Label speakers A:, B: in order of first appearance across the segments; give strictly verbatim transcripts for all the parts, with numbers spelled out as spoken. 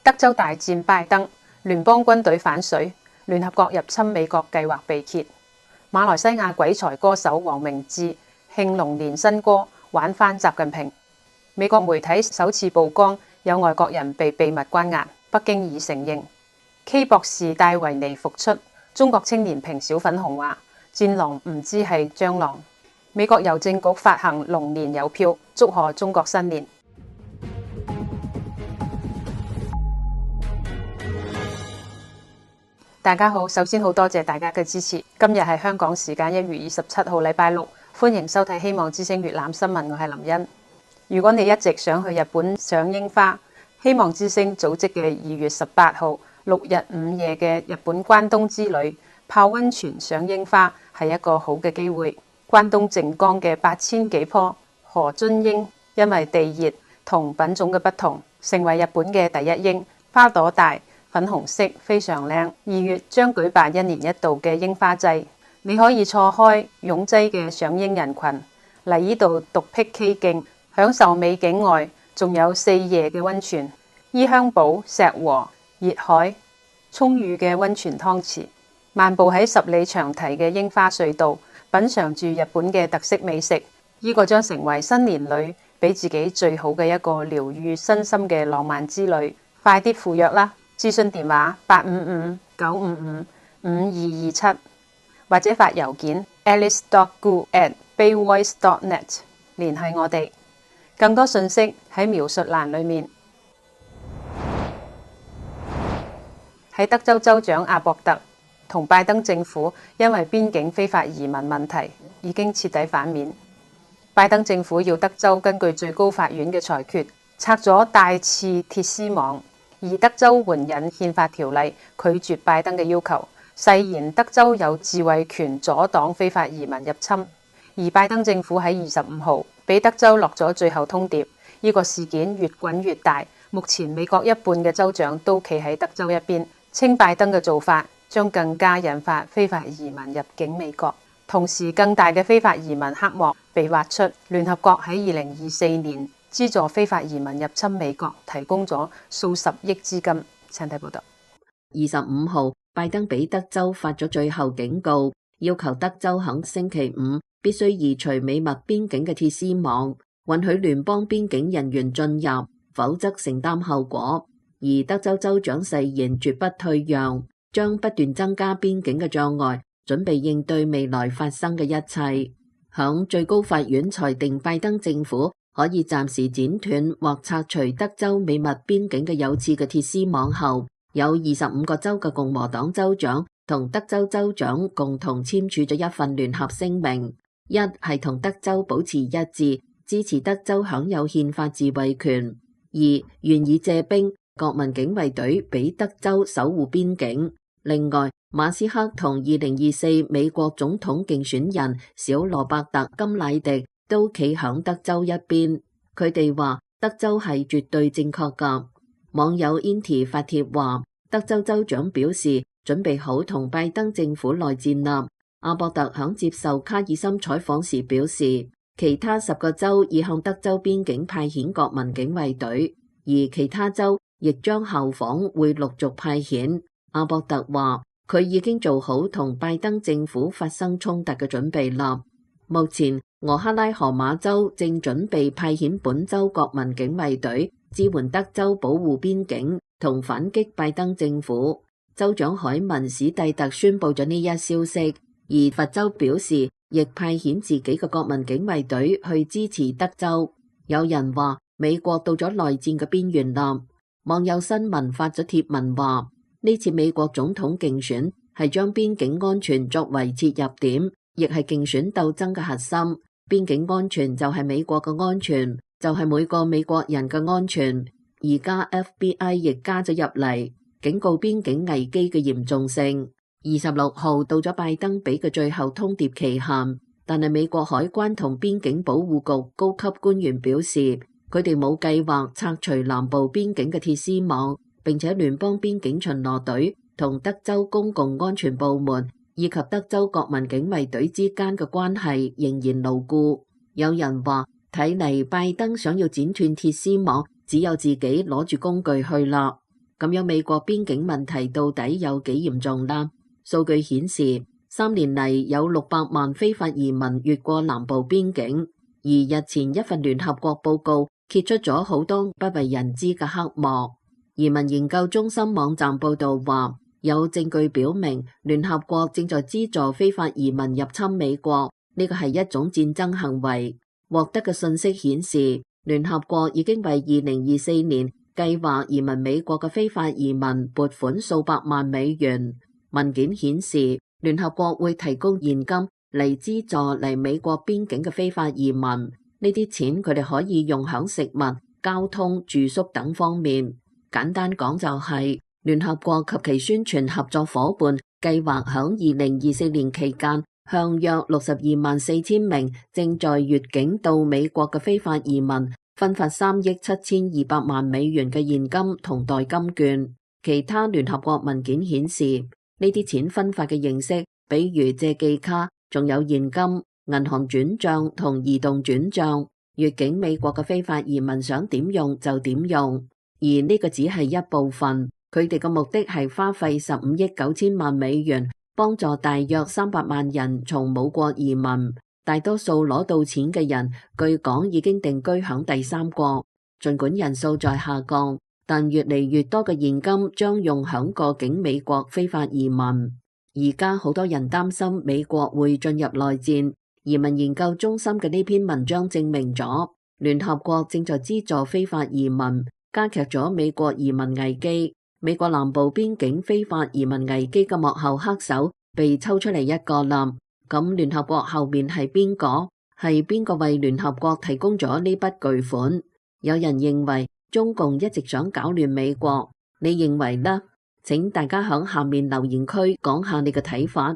A: 德州大戰拜登，聯邦軍隊反水，聯合國入侵美國計劃被揭。馬來西亞鬼才歌手黃明志慶龍年新歌玩翻習近平。美國媒體首次曝光有外國人被秘密關押，北京已承認。K 博士戴維尼復出，中國青年評小粉紅話戰狼唔知係蟑螂。美國郵政局發行龍年郵票，祝賀中國新年。大家好，首先好多謝大家嘅支持。今日係香港時間一月二十七號禮拜六，歡迎收睇希望之聲粵覽新聞，我係林茵。如果你一直想去日本賞櫻花，希望之聲組織嘅二月十八號六日五夜嘅日本關東之旅，泡溫泉賞櫻花係一個好嘅機會。關東靜岡嘅八千幾棵河津櫻，因為地熱同品種嘅不同，成為日本嘅第一櫻，花朵大，粉紅色，非常靚。二月將舉辦一年一度嘅櫻花祭，你可以錯開擁擠嘅賞櫻人群嚟呢度獨辟蹊徑，享受美景外，仲有四夜嘅溫泉，伊香保、石和、熱海，充裕嘅溫泉湯池，漫步喺十里長堤嘅櫻花隧道，品嘗住日本嘅特色美食，呢、這個將成為新年裏俾自己最好嘅一個療愈身心嘅浪漫之旅。快啲赴約啦！諮詢電話八五五九五五五二二七，或者發郵件 alice dot gu at bayvoice dot net 聯繫我哋。更多信息喺描述欄裏面。喺德州州長阿博特同拜登政府因為邊境非法移民問題已經徹底反面。拜登政府要德州根據最高法院嘅裁決拆咗帶刺鐵絲網，而德州援引憲法條例拒絕拜登嘅要求，誓言德州有自衛權阻擋非法移民入侵。而拜登政府喺二十五號俾德州落咗最後通牒，呢個事件越滾越大。目前美國一半嘅州長都企喺德州一邊，稱拜登嘅做法將更加引發非法移民入境美國。同時，更大嘅非法移民黑幕被挖出。聯合國喺二零二四年資助非法移民入侵美國提供咗數十億資金。請睇報道。
B: 二十五號，拜登俾德州發咗最後警告，要求德州喺星期五必須移除美墨邊境嘅鐵絲網，允許聯邦邊境人員進入，否則承擔後果。而德州州長誓言絕不退讓，將不斷增加邊境嘅障礙，準備應對未來發生嘅一切。響最高法院裁定拜登政府可以暫時剪斷或拆除德州美墨邊境嘅有刺嘅鐵絲網後，有二十五個州嘅共和黨州長同德州州長共同簽署咗一份聯合聲明，一係同德州保持一致，支持德州享有憲法自衛權；二願意借兵國民警衛隊俾德州守護邊境。另外，馬斯克同二零二四美國總統競選人小羅伯特金乃迪都企響德州一邊，佢哋話德州係絕對正確噶。網友 Inti 發帖話，德州州長表示準備好同拜登政府內戰啦。阿博特響接受卡爾森採訪時表示，其他十個州已向德州邊境派遣國民警衛隊，而其他州亦將效仿，會陸續派遣。阿博特話，佢已經做好同拜登政府發生衝突嘅準備啦。目前，俄克拉荷馬州正準備派遣本州國民警衛隊支援德州保護邊境同反擊拜登政府。州長海文史蒂特宣布咗呢一消息，而佛州表示亦派遣自己嘅國民警衛隊去支持德州。有人話美國到咗內戰嘅邊緣啦。網友新聞發咗貼文話，呢次美國總統競選係將邊境安全作為切入點，亦係競選鬥爭嘅核心。邊境安全就係美國嘅安全，就係每個美國人嘅安全。而家 F B I 亦加咗入嚟，警告邊境危機嘅嚴重性。二十六號到咗拜登俾嘅最後通牒期限，但係美國海關同邊境保護局高級官員表示，佢哋冇計劃拆除南部邊境嘅鐵絲網，並且聯邦邊境巡邏隊同德州公共安全部門以及德州國民警衛隊之間嘅關係仍然牢固。有人話，睇嚟拜登想要剪斷鐵絲網，只有自己攞住工具去啦。 咁樣美國邊境問題到底有幾嚴重啦？數據顯示，三年嚟有六百萬非法移民越過南部邊境，而日前一份聯合國報告揭出咗好多不為人知嘅黑幕。移民研究中心網站報道話，有證據表明聯合國正在資助非法移民入侵美國，呢個係一種戰爭行為。獲得嘅信息顯示，聯合國已經為二零二四年計劃移民美國嘅非法移民撥款數百萬美元。文件顯示，聯合國會提供現金嚟資助嚟美國邊境嘅非法移民，呢啲錢佢哋可以用喺食物、交通、住宿等方面。簡單講就係，聯合國及其宣傳合作夥伴計劃喺二零二四年期間，向約六十二萬四千名正在越境到美國嘅非法移民分發三億七千二百萬美元嘅現金同代金券。其他聯合國文件顯示，呢啲錢分發嘅形式，比如借記卡，仲有現金、銀行轉賬同移動轉賬。越境美國嘅非法移民想點用就點用，而呢個只係一部分。佢哋嘅目的係花費十五億九千萬美元，幫助大約三百萬人從母國移民。大多數攞到錢嘅人，據講已經定居響第三國。儘管人數在下降，但越嚟越多嘅現金將用響過境美國非法移民。而家好多人擔心美國會進入內戰。移民研究中心嘅呢篇文章證明咗，聯合國正在資助非法移民，加劇咗美國移民危機。美國南部邊境非法移民危機嘅幕後黑手被抽出嚟一個啦。咁聯合國後面係邊個？係邊個為聯合國提供咗呢筆巨款？有人認為中共一直想搞亂美國，你認為呢？請大家響下面留言區講下你嘅睇法。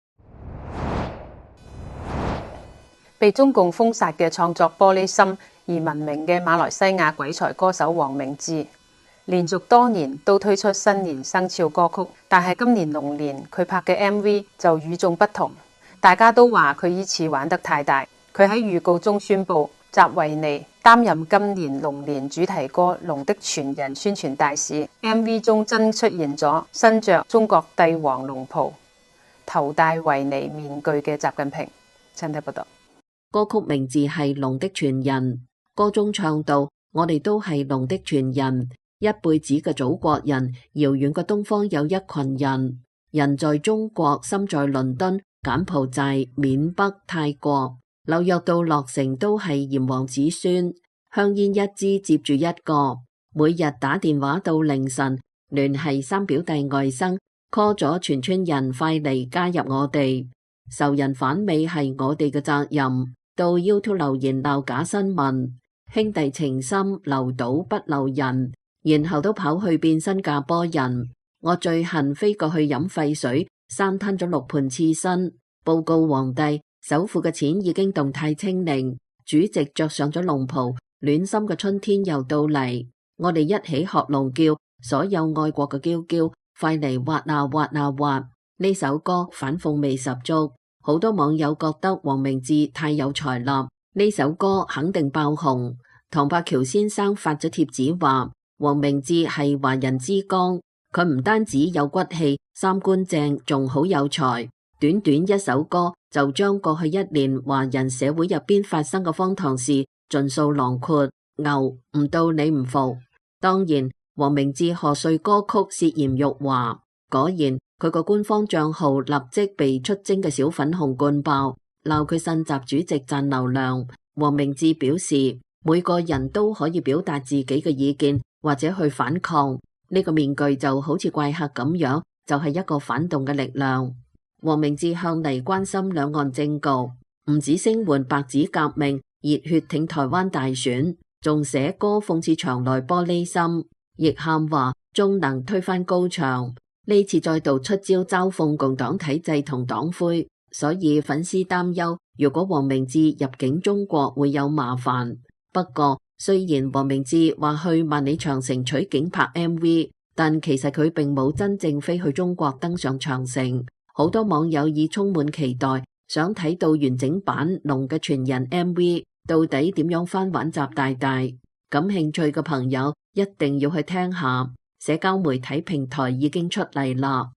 A: 被中共封殺嘅創作玻璃心而聞名嘅馬來西亞鬼才歌手黃明志，連續多年都推出新年生肖歌曲，但係今年龍年佢拍嘅 M V 就與眾不同。大家都話佢依次玩得太大。佢喺預告中宣布習維尼擔任今年龍年主題歌《龍的傳人》宣傳大使。 M V 中真出現咗身着中國帝王龍袍、頭戴維尼面具嘅習近平。請睇報道。
B: 歌曲名字係《龍的傳人》，歌中唱到：我哋都係龍的傳人，一輩子嘅祖國人，遙遠嘅東方有一群人，人在中國，心在倫敦、柬埔寨、緬北、泰國、紐約到洛城都係炎黃子孫，香煙一支接住一個，每日打電話到凌晨聯繫三表弟外甥，call 咗全村人快嚟加入我哋，仇人反美係我哋嘅責任。到 YouTube 留言鬧假新聞，兄弟情深留島不留人，然後都跑去變新加坡人。我最恨飛過去飲廢水，生吞咗六盤刺身。報告皇帝，首富嘅錢已經動態清零，主席着上咗龍袍，暖心嘅春天又到嚟。我哋一起學龍叫，所有愛國嘅嬌嬌，快嚟挖啊挖啊挖！呢首歌反諷味十足。好多網友覺得黃明志太有才啦，呢首歌肯定爆紅。唐伯橋先生發咗帖子話，黃明志係華人之光，佢唔單止有骨氣、三觀正，仲好有才。短短一首歌就將過去一年華人社會入邊發生嘅荒唐事盡數囊括。牛唔到你唔服。當然，黃明志賀歲歌曲涉嫌辱華，果然。佢個官方賬號立即被出征嘅小粉紅灌爆，鬧佢呻習主席賺流量。黃明志表示，每個人都可以表達自己嘅意見或者去反抗，呢個面具就好似怪客咁樣，就係一個反動嘅力量。黃明志向嚟關心兩岸政局，唔止聲援白紙革命、熱血挺台灣大選，仲寫歌諷刺牆內玻璃心，亦喊話終能推翻高牆。呢次再度出招嘲諷共黨體制同黨魁，所以粉絲擔憂，如果黃明志入境中國會有麻煩。不過雖然黃明志話去萬里長城取景拍 M V， 但其實佢並冇真正飛去中國登上長城。好多網友已充滿期待，想睇到完整版《龍嘅傳人》M V 到底點樣翻玩習大大。感興趣嘅朋友一定要去聽下。 社交媒體平台已經出嚟啦。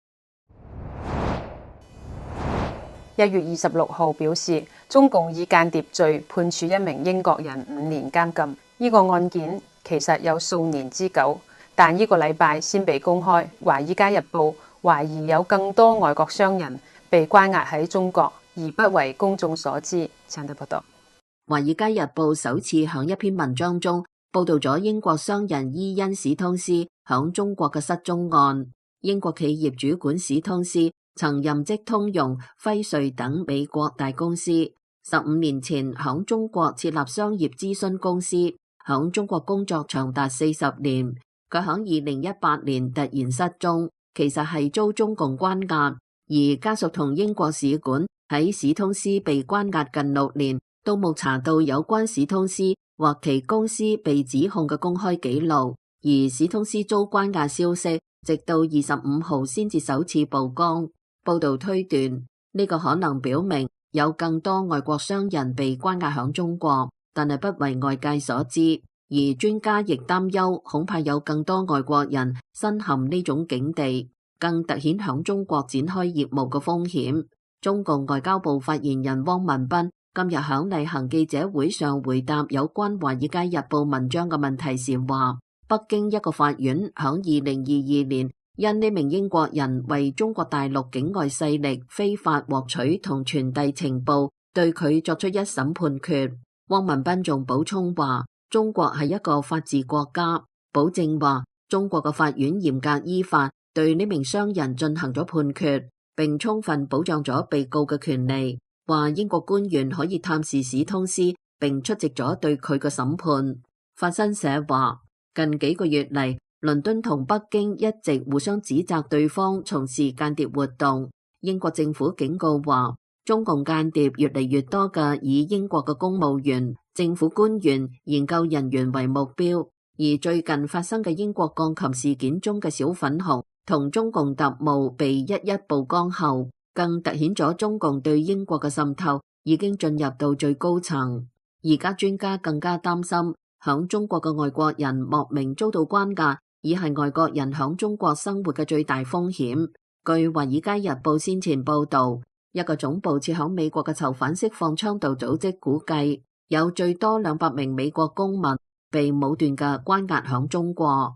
A: 一月二十六號表示，中共以間諜罪判處一名英國人五年監禁。呢個案件其實有數年之久，但呢個禮拜先被公開。《華爾街日報》懷疑有更多外國商人被關押喺中國，而不為公眾所知。請睇報道。
B: 《華爾街日報》首次響一篇文章中報道咗英國商人伊恩史通斯響中國嘅失蹤案。英國企業主管史通斯曾任職通用、輝瑞等美國大公司，十五年前響中國設立商業諮詢公司，響中國工作長達四十年。佢響二零一八年突然失蹤，其實係遭中共關押，而家屬同英國使館喺史通斯被關押近六年，都冇查到有關史通斯或其公司被指控嘅公開記錄，而史通斯遭關押消息直到二十五號先至首次曝光。報道推斷，呢個可能表明有更多外國商人被關押響中國，但係不為外界所知。而專家亦擔憂，恐怕有更多外國人身陷呢種境地，更突顯響中國展開業務嘅風險。中共外交部發言人汪文斌今日響例行記者會上回答有關《華爾街日報》文章嘅問題時話，北京一個法院響二零二二年因呢名英國人為中國大陸境外勢力非法獲取同傳遞情報，對佢作出一審判決。汪文斌仲補充話，中國係一個法治國家，保證話中國嘅法院嚴格依法對呢名商人進行咗判決，並充分保障咗被告嘅權利。話英國官員可以探視史通斯，並出席咗對佢嘅審判。法新社話，近幾個月嚟，倫敦同北京一直互相指責對方從事間諜活動。英國政府警告話，中共間諜越嚟越多嘅以英國嘅公務員、政府官員、研究人員為目標。而最近發生嘅英國鋼琴事件中嘅小粉紅同中共特務被一一曝光後，更凸顯咗中共對英國嘅滲透已經進入到最高層。而家專家更加擔心，響中國嘅外國人莫名遭到關押，已係外國人響中國生活嘅最大風險。據《華爾街日報》先前報道，一個總部設響美國嘅囚犯釋放倡導組織估計，有最多兩百名美國公民被武斷嘅關押響中國。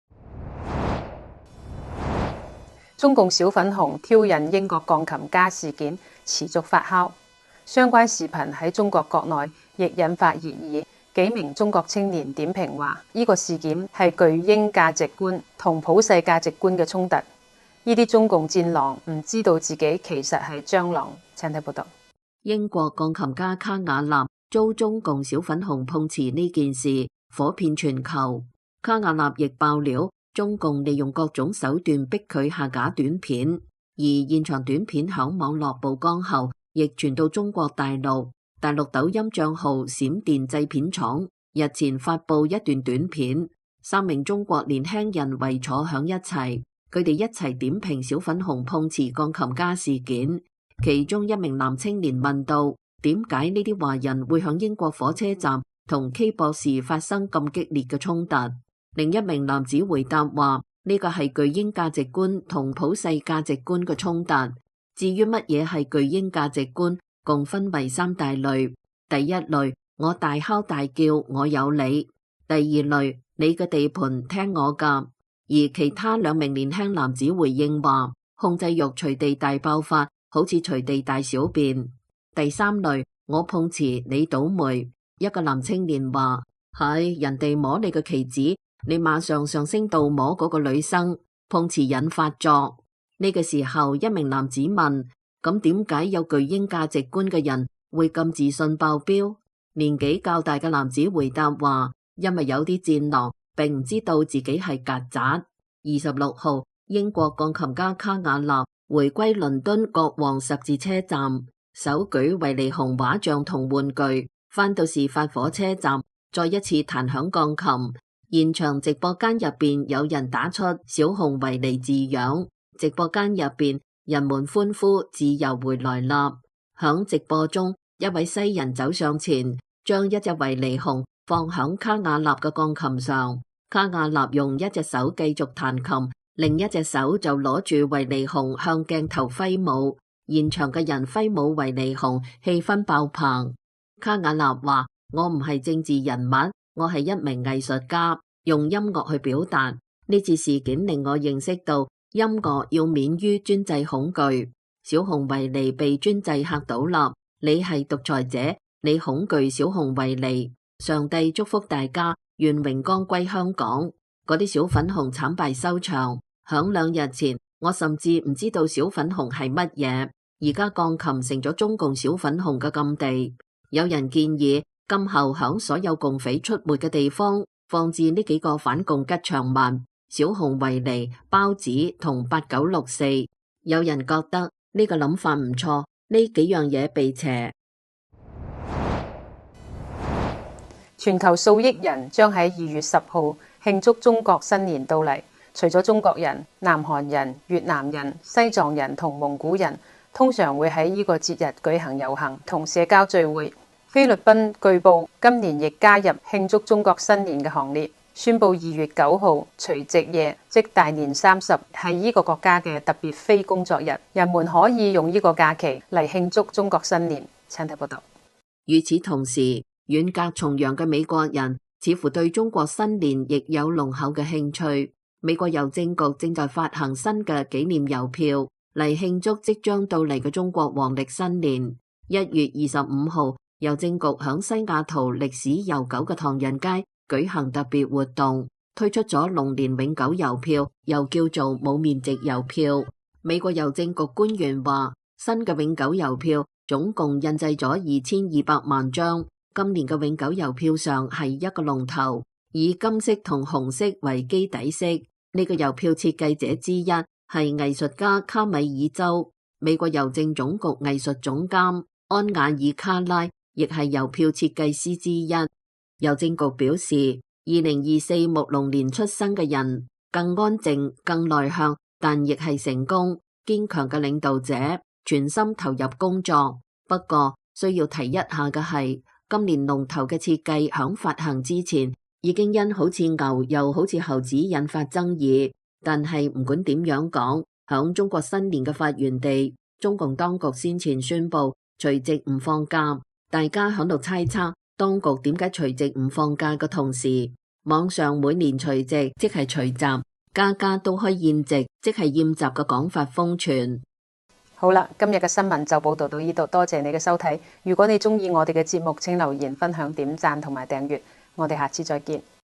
A: 中共小粉紅挑釁英國鋼琴家事件持續發酵，相關視頻喺中國國內亦引發熱議。幾名中國青年點評話，呢個事件係巨嬰價值觀同普世價值觀嘅衝突。呢啲中共戰狼唔知道自己其實係蟑螂。請睇報道。
B: 英國鋼琴家卡瓦納遭中共小粉紅碰瓷呢件事火遍全球。卡瓦納亦爆料，中共利用各種手段逼佢下架短片，而現場短片響網絡曝光後，亦傳到中國大陸。大陸抖音賬號閃電製片廠日前發布一段短片，三名中國年輕人圍坐響一齊，佢哋一齊點評小粉紅碰瓷鋼琴家事件。其中一名男青年問道：點解呢啲華人會響英國火車站同 K 博士發生咁激烈嘅衝突？另一名男子回答話：呢個係巨嬰價值觀同普世價值觀嘅衝突。至於乜嘢係巨嬰價值觀，共分為三大類。第一類，我大敲大叫，我有理；第二類，你嘅地盤聽我㗎。而其他兩名年輕男子回應話，控制欲隨地大爆發，好似隨地大小便。第三類，我碰瓷，你倒霉。一個男青年話，係人哋摸你嘅棋子，你馬上上升到摸嗰個女生，碰瓷引發作。呢個時候，一名男子問：咁點解有巨嬰價值觀嘅人會咁自信爆表？年紀較大嘅男子回答話：因為有啲戰狼並唔知道自己係曱甴。二十六號，英國鋼琴家卡瓦納回歸倫敦國王十字車站，手舉維尼熊畫像同玩具，返到事發火車站，再一次彈響鋼琴。現場直播間入邊有人打出小熊維尼字樣，直播間入邊人們歡呼自由回來啦！響直播中，一位西人走上前，將一隻維尼熊放響卡瓦納嘅鋼琴上， 卡瓦納用一隻手繼續彈琴，另一隻手就攞住維尼熊向鏡頭揮舞。現場嘅人揮舞維尼熊，氣氛爆棚。卡瓦納話：我唔係政治人物，我係一名藝術家，用音樂去表達。呢次事件令我認識到音樂要免於專制恐懼。小熊維尼被專制嚇倒立，你係獨裁者，你恐懼小熊維尼。上帝祝福大家，願榮光歸香港。嗰啲小粉紅慘敗收場。響兩日前，我甚至唔知道小粉紅係乜嘢。而家鋼琴成咗中共小粉紅嘅禁地。有人建議今後響所有共匪出沒嘅地方放置呢幾個反共吉祥物：小熊維尼、包子同八九六四。有人覺得呢個諗法唔錯，呢幾樣嘢被邪。
A: 全球數億人將喺二月十號慶祝中國新年到嚟。除咗中國人、南韓人、越南人、西藏人同蒙古人，通常會喺呢個節日舉行遊行同社交聚會。菲律賓據報今年亦加入慶祝中國新年嘅行列，宣布二月九號除夕夜，即大年三十，係呢個國家嘅特別非工作日，人們可以用呢個假期嚟慶祝中國新年。請睇報道。
B: 與此同時，遠隔重洋嘅美國人似乎對中國新年亦有濃厚嘅興趣。美國郵政局正在發行新嘅紀念郵票嚟慶祝即將到嚟嘅中國黃曆新年。一月二十五號，郵政局響西雅圖歷史悠久嘅唐人街舉行特別活動，推出咗龍年永久郵票，又叫做冇面值郵票。美國郵政局官員話，新嘅永久郵票總共印製咗二千二百萬張。今年嘅永久郵票上係一個龍頭，以金色同紅色為基底色。呢個郵票設計者之一係藝術家卡米爾周。美國郵政總局藝術總監安雅爾卡拉亦係郵票設計師之一。郵政局表示，二零二四木龍年出生嘅人更安靜、更內向，但亦係成功、堅強嘅領導者，全心投入工作。不過需要提一下嘅係，今年龍頭嘅設計響發行之前已經因好似牛又好似猴子引發爭議。但係唔管點樣講，響中國新年嘅發源地，中共當局先前宣布除夕唔放假，大家響度猜測當局點解除夕唔放假嘅同時，網上每年除夕即係除夕，家家都開宴席，即係宴席嘅講法瘋傳。
A: 好啦，今日嘅新聞就報道到呢度，多謝你嘅收睇。如果你中意我哋嘅節目，請留言、分享、點讚同埋訂閱。我哋下次再見。